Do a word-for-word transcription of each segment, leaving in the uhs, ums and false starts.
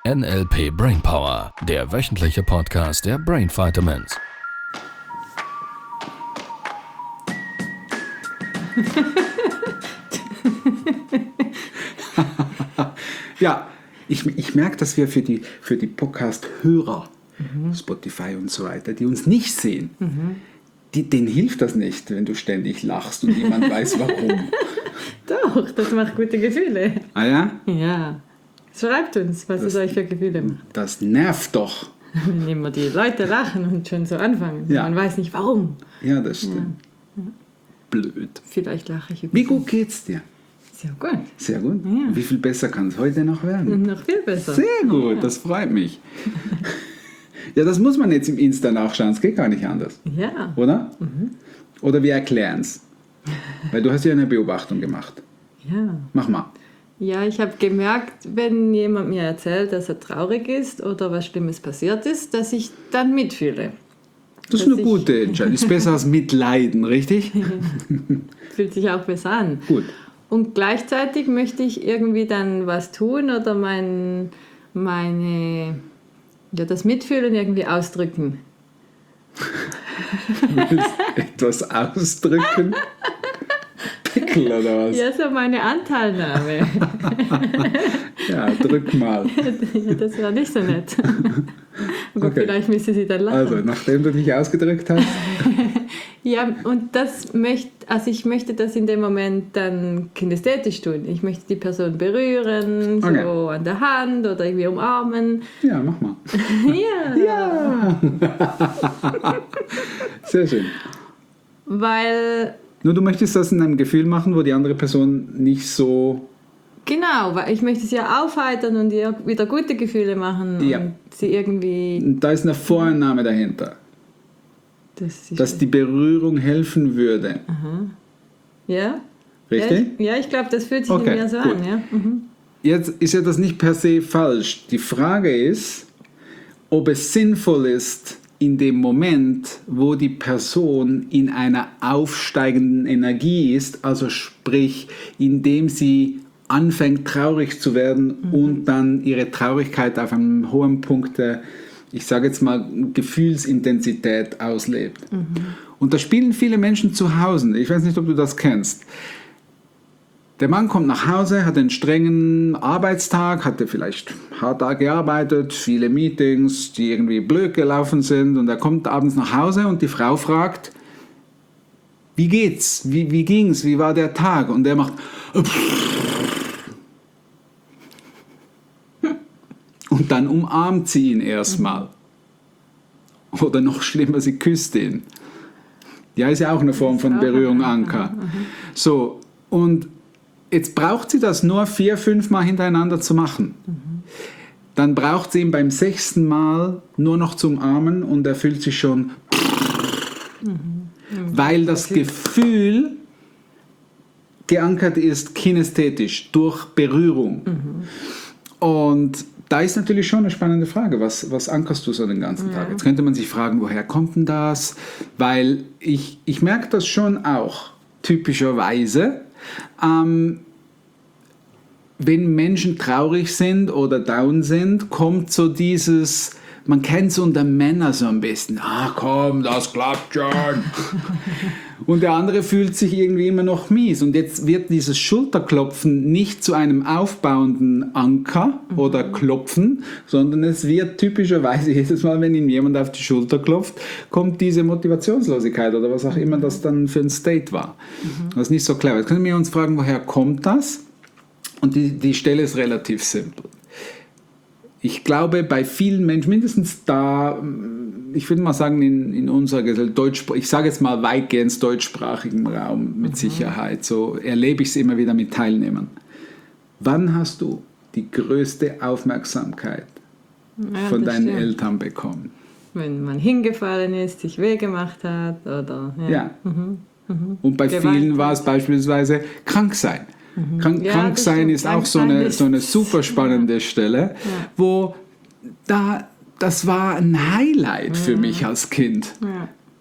N L P Brainpower, der wöchentliche Podcast der Brain Vitamins. Ja, ich, ich merke, dass wir für die, für die Podcast-Hörer, mhm. Spotify und so weiter, die uns nicht sehen, mhm. die, denen hilft das nicht, wenn du ständig lachst und niemand weiß warum. Doch, das macht gute Gefühle. Ah ja? Ja. Schreibt uns, was das, es euch für Gefühle macht. Das nervt doch. Wenn immer die Leute lachen und schon so anfangen. Ja. Man weiß nicht warum. Ja, das stimmt. Ja. Blöd. Vielleicht lache ich über Wie gut geht's dir? Sehr gut. Sehr gut? Ja. Wie viel besser kann es heute noch werden? Noch viel besser. Sehr gut, ja. Das freut mich. Ja, das muss man jetzt im Insta nachschauen, es geht gar nicht anders. Ja. Oder? Mhm. Oder wir erklären es. Weil du hast ja eine Beobachtung gemacht. Ja. Mach mal. Ja, ich habe gemerkt, wenn jemand mir erzählt, dass er traurig ist oder was Schlimmes passiert ist, dass ich dann mitfühle. Das ist eine gute Entscheidung. Ist besser als mitleiden, richtig? Fühlt sich auch besser an. Gut. Und gleichzeitig möchte ich irgendwie dann was tun oder mein, meine, ja, das Mitfühlen irgendwie ausdrücken. Du willst etwas ausdrücken? Pickel oder was? Ja, so meine Anteilnahme. Ja, drück mal. Ja, das war nicht so nett. Aber okay. Vielleicht müsste sie dann lachen. Also, nachdem du dich ausgedrückt hast. Ja, und das möchte, also ich möchte das in dem Moment dann kinästhetisch tun. Ich möchte die Person berühren, okay. So an der Hand oder irgendwie umarmen. Ja, mach mal. Ja. Ja. Sehr schön. Weil... Nur du möchtest das in einem Gefühl machen, wo die andere Person nicht so... Genau, weil ich möchte sie ja aufheitern und ihr wieder gute Gefühle machen ja. Und sie irgendwie... Und da ist eine Vorannahme dahinter. Das dass die Berührung helfen würde. Aha. Ja? Richtig? Ja, ich, ja, ich glaube, das fühlt sich okay, in mir so gut. an. Ja? Mhm. Jetzt ist ja das nicht per se falsch. Die Frage ist, ob es sinnvoll ist, in dem Moment, wo die Person in einer aufsteigenden Energie ist, also sprich, indem sie anfängt traurig zu werden mhm. und dann ihre Traurigkeit auf einem hohen Punkt der, ich sage jetzt mal, Gefühlsintensität auslebt. Mhm. Und da spielen viele Menschen zu Hause. Ich weiß nicht, ob du das kennst. Der Mann kommt nach Hause, hat einen strengen Arbeitstag, hatte vielleicht hart gearbeitet, viele Meetings, die irgendwie blöd gelaufen sind, und er kommt abends nach Hause und die Frau fragt, wie geht's? Wie, wie ging's? Wie war der Tag? Und er macht und dann umarmt sie ihn erstmal. Oder noch schlimmer, sie küsst ihn. Ja, ist ja auch eine Form von Berührung, Anker. So, und jetzt braucht sie das nur vier, fünf Mal hintereinander zu machen. Mhm. Dann braucht sie ihn beim sechsten Mal nur noch zu umarmen und er fühlt sich schon... Mhm. Mhm. Weil das Gefühl geankert ist kinästhetisch, durch Berührung. Mhm. Und da ist natürlich schon eine spannende Frage, was, was ankerst du so den ganzen ja. Tag? Jetzt könnte man sich fragen, woher kommt denn das? Weil ich, ich merke das schon auch, typischerweise, Ähm, wenn Menschen traurig sind oder down sind, kommt so dieses, man kennt es unter Männern so ein bisschen, ah komm, das klappt schon. Und der andere fühlt sich irgendwie immer noch mies. Und jetzt wird dieses Schulterklopfen nicht zu einem aufbauenden Anker mhm. oder Klopfen, sondern es wird typischerweise jedes Mal, wenn ihm jemand auf die Schulter klopft, kommt diese Motivationslosigkeit oder was auch immer das dann für ein State war. Mhm. Das ist nicht so clever. Jetzt können wir uns fragen, woher kommt das? Und die, die Stelle ist relativ simpel. Ich glaube, bei vielen Menschen, mindestens da, ich würde mal sagen, in, in unserer Gesellschaft, Deutsch, ich sage jetzt mal weitgehend deutschsprachigen Raum mit mhm. Sicherheit, so erlebe ich es immer wieder mit Teilnehmern. Wann hast du die größte Aufmerksamkeit ja, von deinen stimmt. Eltern bekommen? Wenn man hingefallen ist, sich weh gemacht hat oder... Ja. ja. Mhm. Mhm. Und bei Gewalt vielen war es beispielsweise krank sein. Mhm. Krank, ja, krank sein ist auch so eine, so eine super spannende ja. Stelle, ja. wo da, das war ein Highlight für mhm. mich als Kind. Ja.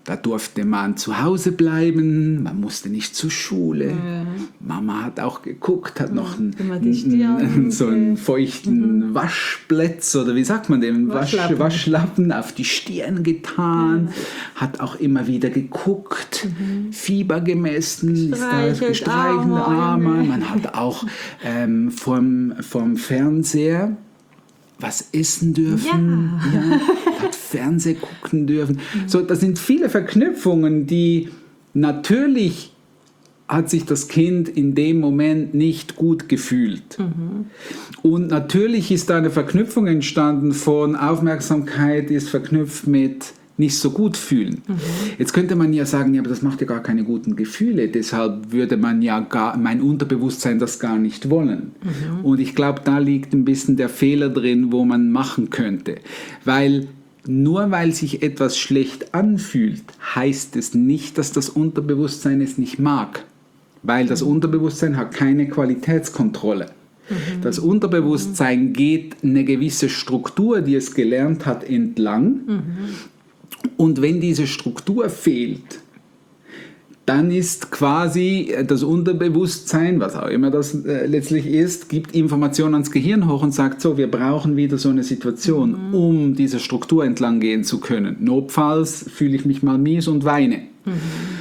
Da durfte man zu Hause bleiben, man musste nicht zur Schule. Ja. Mama hat auch geguckt, hat noch einen, Immer die Stirn, einen, so einen okay. feuchten Waschplätz oder wie sagt man dem? Waschlappen. Wasch, Waschlappen auf die Stirn getan, hat auch immer wieder geguckt, Fieber gemessen, ist da Gestreichelt, gestreichelt, Arme. Arme. Man hat auch ähm, vorm, vorm Fernseher was essen dürfen, Ja. ja, hat Fernseh gucken dürfen. So, das sind viele Verknüpfungen, die natürlich hat sich das Kind in dem Moment nicht gut gefühlt. Mhm. Und natürlich ist da eine Verknüpfung entstanden von Aufmerksamkeit ist verknüpft mit nicht so gut fühlen. Mhm. Jetzt könnte man ja sagen, ja, aber das macht ja gar keine guten Gefühle, deshalb würde man ja gar, mein Unterbewusstsein das gar nicht wollen. Mhm. Und ich glaube, da liegt ein bisschen der Fehler drin, wo man machen könnte. Weil nur weil sich etwas schlecht anfühlt, heißt es nicht, dass das Unterbewusstsein es nicht mag. Weil das Unterbewusstsein hat keine Qualitätskontrolle. Mhm. Das Unterbewusstsein geht eine gewisse Struktur, die es gelernt hat, entlang. Mhm. Und wenn diese Struktur fehlt, dann ist quasi das Unterbewusstsein, was auch immer das äh, letztlich ist, gibt Informationen ans Gehirn hoch und sagt so, wir brauchen wieder so eine Situation, mhm. um diese Struktur entlang gehen zu können. Notfalls fühle ich mich mal mies und weine. Mhm.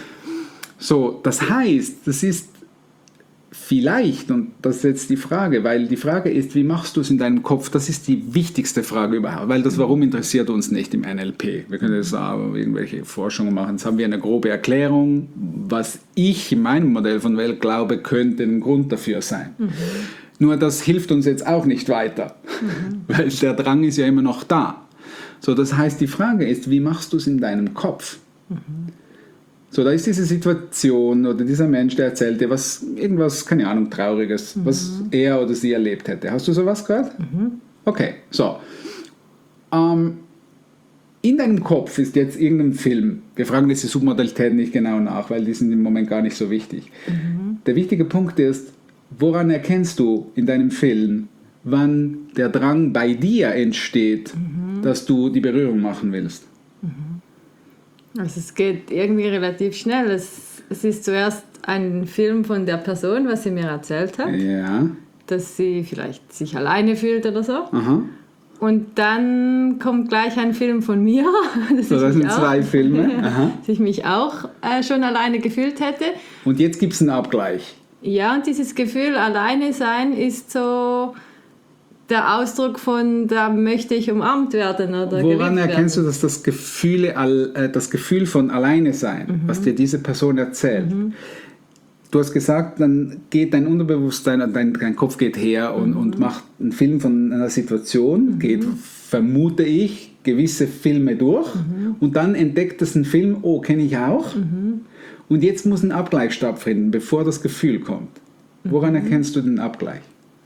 So, das heißt, das ist vielleicht, und das ist jetzt die Frage, weil die Frage ist, wie machst du es in deinem Kopf? Das ist die wichtigste Frage überhaupt, weil das Warum interessiert uns nicht im N L P. Wir können jetzt auch irgendwelche Forschungen machen. Jetzt haben wir eine grobe Erklärung, was ich in meinem Modell von Welt glaube, könnte ein Grund dafür sein. Mhm. Nur das hilft uns jetzt auch nicht weiter, mhm. weil der Drang ist ja immer noch da. So, das heißt, die Frage ist, wie machst du es in deinem Kopf? Mhm. So, da ist diese Situation oder dieser Mensch, der erzählt dir was, irgendwas, keine Ahnung, Trauriges, mhm. was er oder sie erlebt hätte. Hast du sowas gehört? Mhm. Okay, so. Ähm, in deinem Kopf ist jetzt irgendein Film. Wir fragen diese Submodalitäten nicht genau nach, weil die sind im Moment gar nicht so wichtig. Mhm. Der wichtige Punkt ist, woran erkennst du in deinem Film, wann der Drang bei dir entsteht, mhm. dass du die Berührung machen willst? Mhm. Also es geht irgendwie relativ schnell. Es, es ist zuerst ein Film von der Person, was sie mir erzählt hat, ja. dass sie vielleicht sich alleine fühlt oder so. Aha. Und dann kommt gleich ein Film von mir, dass, so, das ich, sind auch, zwei Filme. Aha. dass ich mich auch äh, schon alleine gefühlt hätte. Und jetzt gibt es einen Abgleich. Ja, und dieses Gefühl, alleine sein, ist so der Ausdruck von, da möchte ich umarmt werden oder Woran erkennst werden. du, dass das Gefühl, das Gefühl von alleine sein, mhm. was dir diese Person erzählt, mhm. du hast gesagt, dann geht dein Unterbewusstsein, dein, dein Kopf geht her und, mhm. und macht einen Film von einer Situation, mhm. geht, vermute ich, gewisse Filme durch mhm. und dann entdeckt es einen Film, oh, kenne ich auch. Mhm. Und jetzt muss ein Abgleich stattfinden, bevor das Gefühl kommt. Woran mhm. erkennst du den Abgleich?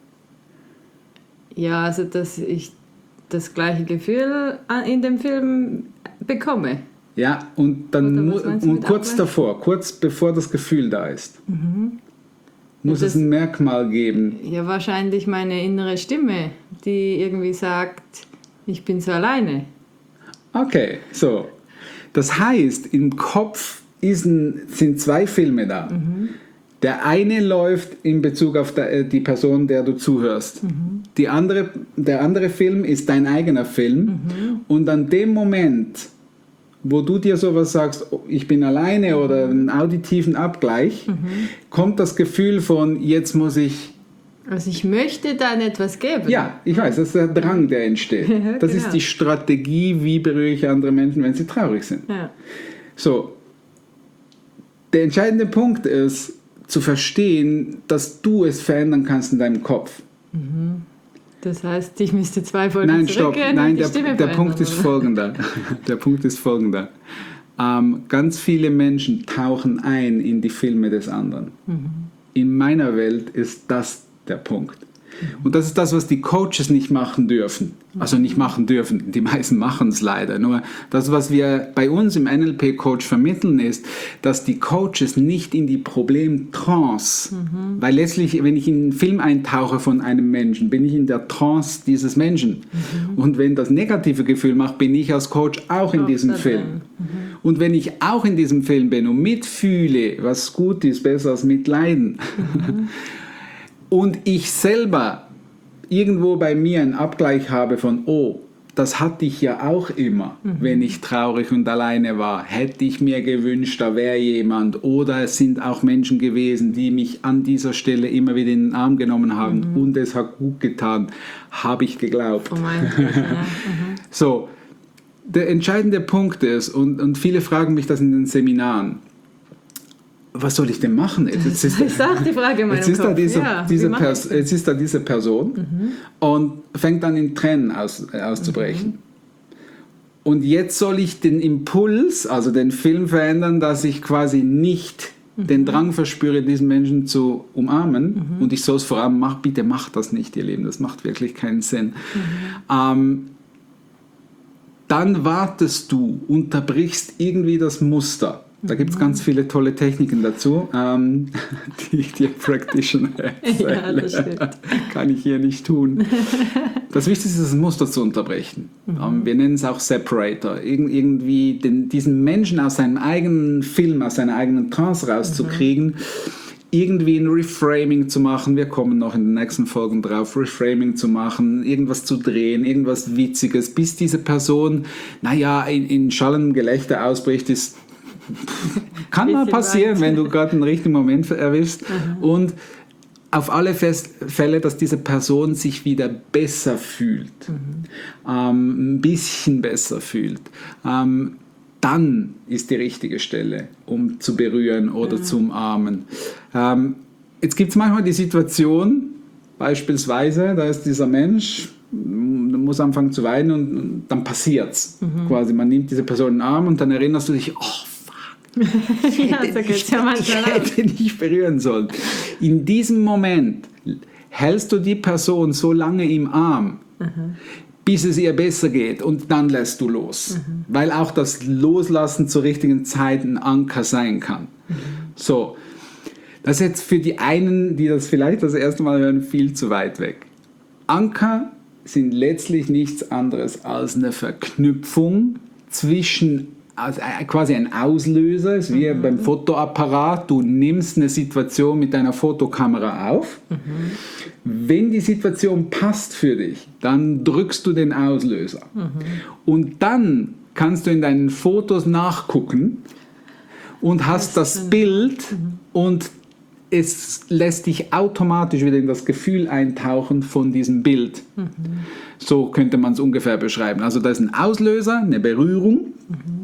Ja, also dass ich das gleiche Gefühl in dem Film bekomme. Ja, und dann mu- und kurz Abgleich? davor, kurz bevor das Gefühl da ist, mhm. muss das, es ein Merkmal geben. Ja, wahrscheinlich meine innere Stimme, die irgendwie sagt, ich bin so alleine. Okay, so. Das heißt, im Kopf ist ein, sind zwei Filme da. Mhm. Der eine läuft in Bezug auf die Person, der du zuhörst. Mhm. Die andere, der andere Film ist dein eigener Film. Mhm. Und an dem Moment, wo du dir sowas sagst, ich bin alleine mhm. oder einen auditiven Abgleich, mhm. kommt das Gefühl von, jetzt muss ich... Also ich möchte dann etwas geben. Ja, ich weiß, das ist der Drang, der entsteht. Ja, das genau. ist die Strategie, wie berühre ich andere Menschen, wenn sie traurig sind. Ja. So, der entscheidende Punkt ist, zu verstehen, dass du es verändern kannst in deinem Kopf. Mhm. Das heißt, ich müsste zwei Folgen Nein, stopp. Nein, der, der Punkt oder? ist folgender. Der Punkt ist folgender. Ähm, ganz viele Menschen tauchen ein in die Filme des anderen. Mhm. In meiner Welt ist das der Punkt. Und das ist das, was die Coaches nicht machen dürfen. Also nicht machen dürfen, die meisten machen es leider. Nur das, was wir bei uns im N L P-Coach vermitteln, ist, dass die Coaches nicht in die Problemtrance, mhm. weil letztlich, wenn ich in einen Film eintauche von einem Menschen, bin ich in der Trance dieses Menschen. Mhm. Und wenn das negative Gefühl macht, bin ich als Coach auch in auch diesem Film. Mhm. Und wenn ich auch in diesem Film bin und mitfühle, was gut ist, besser als mitleiden, mhm. und ich selber irgendwo bei mir einen Abgleich habe von, oh, das hatte ich ja auch immer, mhm. wenn ich traurig und alleine war. Hätte ich mir gewünscht, da wäre jemand. Oder es sind auch Menschen gewesen, die mich an dieser Stelle immer wieder in den Arm genommen haben. Mhm. Und es hat gut getan, habe ich geglaubt. Oh mein Gott, ja. mhm. So, der entscheidende Punkt ist, und, und viele fragen mich das in den Seminaren, was soll ich denn machen? Jetzt ist, ich sage die Frage in meinem jetzt ist Kopf. Da diese, ja, diese Pers- jetzt ist da diese Person mhm. und fängt an in Tränen aus, äh, auszubrechen. Mhm. Und jetzt soll ich den Impuls, also den Film verändern, dass ich quasi nicht mhm. den Drang verspüre, diesen Menschen zu umarmen. Mhm. Und ich soll es vor allem machen, bitte macht das nicht, ihr Lieben, das macht wirklich keinen Sinn. Mhm. Ähm, dann wartest du, unterbrichst irgendwie das Muster. Da gibt es ganz viele tolle Techniken dazu, ähm, die ich dir Practitioner erzähle. Ja, das stimmt. Kann ich hier nicht tun. Das Wichtigste ist, das Muster zu unterbrechen. Mhm. Ähm, wir nennen es auch Separator. Ir- irgendwie den, diesen Menschen aus seinem eigenen Film, aus seiner eigenen Trance rauszukriegen, mhm. irgendwie ein Reframing zu machen. Wir kommen noch in den nächsten Folgen drauf, Reframing zu machen, irgendwas zu drehen, irgendwas Witziges, bis diese Person, naja, in, in schallendem Gelächter ausbricht, ist kann mal passieren, wenn du gerade einen richtigen Moment erwischst. Mhm. Und auf alle Fälle, dass diese Person sich wieder besser fühlt, mhm. ähm, ein bisschen besser fühlt. Ähm, dann ist die richtige Stelle, um zu berühren oder mhm. zu umarmen. Ähm, jetzt gibt es manchmal die Situation, beispielsweise, da ist dieser Mensch, muss anfangen zu weinen und, und dann passiert's. Mhm. Quasi, man nimmt diese Person in den Arm und dann erinnerst du dich, oh, Ich hätte, ja, so nicht, ja ich hätte nicht berühren sollen. In diesem Moment hältst du die Person so lange im Arm, mhm. bis es ihr besser geht und dann lässt du los. Mhm. Weil auch das Loslassen zur richtigen Zeit ein Anker sein kann. Mhm. So, das ist jetzt für die einen, die das vielleicht das erste Mal hören, viel zu weit weg. Anker sind letztlich nichts anderes als eine Verknüpfung zwischen also quasi ein Auslöser, ist wie mhm. beim Fotoapparat, du nimmst eine Situation mit deiner Fotokamera auf. Mhm. Wenn die Situation passt für dich, dann drückst du den Auslöser. Mhm. Und dann kannst du in deinen Fotos nachgucken und hast das, das Bild mhm. und es lässt dich automatisch wieder in das Gefühl eintauchen von diesem Bild. Mhm. So könnte man es ungefähr beschreiben. Also da ist ein Auslöser, eine Berührung. Mhm.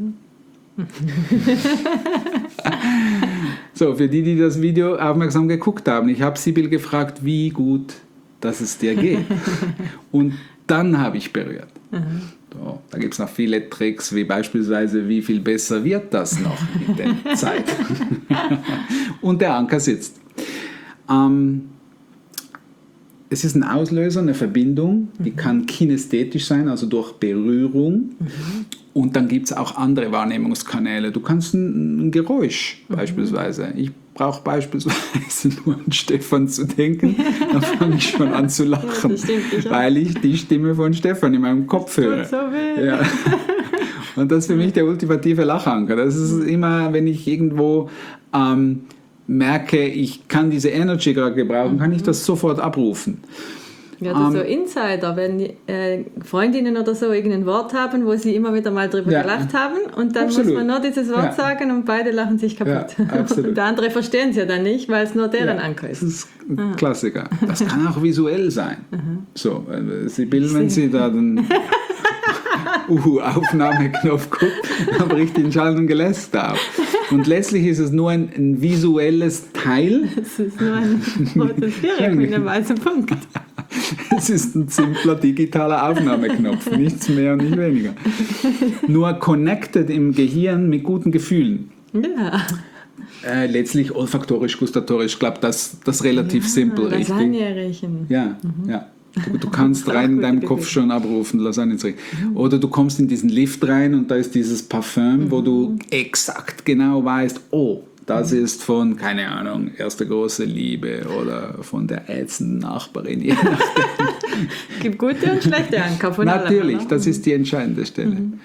So, für die, die das Video aufmerksam geguckt haben, ich habe Sibyl gefragt, wie gut, dass es dir geht. Und dann habe ich berührt. Mhm. So, da gibt es noch viele Tricks, wie beispielsweise, wie viel besser wird das noch mit der Zeit. Und der Anker sitzt. Ähm, es ist ein Auslöser, eine Verbindung, die mhm. kann kinästhetisch sein, also durch Berührung. Mhm. Und dann gibt es auch andere Wahrnehmungskanäle. Du kannst ein, ein Geräusch mhm. beispielsweise. Ich brauche beispielsweise nur an Stefan zu denken, dann fange ich schon an zu lachen, ja, weil ich die Stimme von Stefan in meinem Kopf das höre. Tut so weh. Ja. Und das ist für mich der ultimative Lachanker. Das ist immer, wenn ich irgendwo ähm, merke, ich kann diese Energy gerade gebrauchen, mhm. kann ich das sofort abrufen. Ja, das um, so Insider, wenn äh, Freundinnen oder so irgendein Wort haben, wo sie immer wieder mal drüber ja, gelacht haben und dann absolut. Muss man nur dieses Wort ja. sagen und beide lachen sich kaputt. Ja, und der andere verstehen es ja dann nicht, weil es nur deren ja, Anker ist. Das ist ein Aha. Klassiker. Das kann auch visuell sein. Aha. So, äh, Sie bilden, wenn Sie da den uh, Aufnahmeknopf gucken, dann bricht den Schall und Gelächter auf. Und letztlich ist es nur ein, ein visuelles Teil. Es ist nur ein rotes Viereck mit einem weißen Punkt. Es ist ein simpler digitaler Aufnahmeknopf, nichts mehr und nicht weniger. Nur connected im Gehirn mit guten Gefühlen. Ja. Äh, letztlich olfaktorisch, gustatorisch, ich glaube, das ist relativ ja, simpel, richtig? Lasagne riechen. Ja, mhm. ja. Du, du kannst rein in deinem Kopf schon abrufen, Lasagne zu riechen. Mhm. Oder du kommst in diesen Lift rein und da ist dieses Parfüm, mhm. wo du exakt genau weißt, oh, das ist von, keine Ahnung, erste große Liebe oder von der ätzenden Nachbarin. Je nachdem. Gibt gute und schlechte Anker von Natürlich, allem, das ist die entscheidende Stelle. Mhm.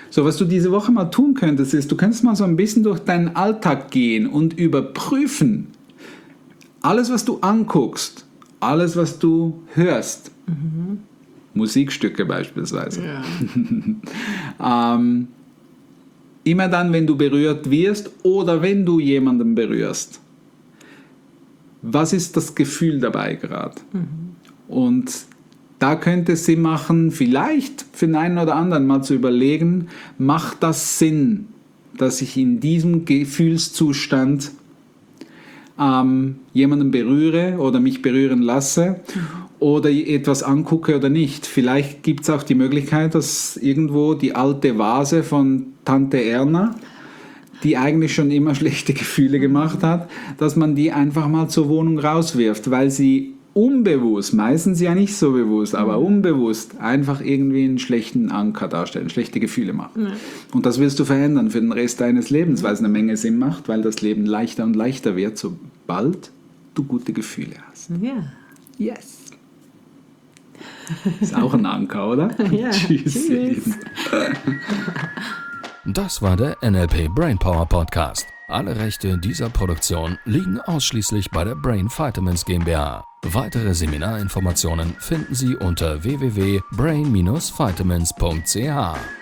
So, was du diese Woche mal tun könntest, ist, du könntest mal so ein bisschen durch deinen Alltag gehen und überprüfen, alles, was du anguckst, alles, was du hörst, mhm. Musikstücke beispielsweise, ja. ähm, immer dann, wenn du berührt wirst oder wenn du jemanden berührst, was ist das Gefühl dabei gerade? Mhm. Und da könnte es Sinn machen, vielleicht für den einen oder anderen mal zu überlegen, macht das Sinn, dass ich in diesem Gefühlszustand ähm, jemanden berühre oder mich berühren lasse oder etwas angucke oder nicht. Vielleicht gibt es auch die Möglichkeit, dass irgendwo die alte Vase von Tante Erna, die eigentlich schon immer schlechte Gefühle gemacht hat, dass man die einfach mal zur Wohnung rauswirft, weil sie unbewusst, meistens ja nicht so bewusst, aber unbewusst einfach irgendwie einen schlechten Anker darstellen, schlechte Gefühle machen. Ja. Und das willst du verändern für den Rest deines Lebens, weil es eine Menge Sinn macht, weil das Leben leichter und leichter wird, sobald du gute Gefühle hast. Ja. Yes. Ist auch ein Anker, oder? Ja. Tschüss. Tschüss. Das war der N L P Brainpower Podcast. Alle Rechte dieser Produktion liegen ausschließlich bei der Brain Vitamins GmbH. Weitere Seminarinformationen finden Sie unter w w w punkt brain dash vitamins punkt c h.